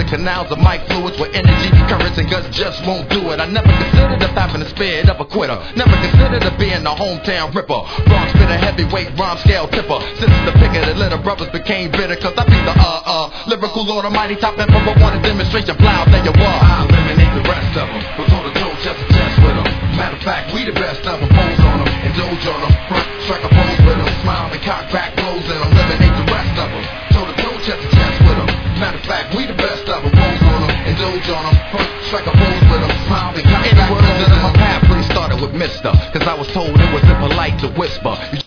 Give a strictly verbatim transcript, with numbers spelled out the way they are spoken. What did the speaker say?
the canals of Mike fluids with energy, courage, and guts just won't do it. I never considered of having the spirit of a quitter. Never considered of being the hometown ripper. Bronx bit a heavyweight rhyme scale tipper. Since the pick of the little brothers became bitter, cause I be the uh uh lyrical lord almighty top emperor. Want a demonstration, plow, there you are. I eliminate the rest of them, go toe to toe, chest to chest with them. Matter of fact, we the best of them, pose on them, indulge on them, front, strike a pose with them, smile and cock back blows and eliminate the rest of them. Toe to toe, chest to chest with them. Matter of fact, we the best of them, pose on them, indulge on them, front, strike a pose with them, smile and cock back blows and my path really started with Mister, cause I was told it was impolite to whisper.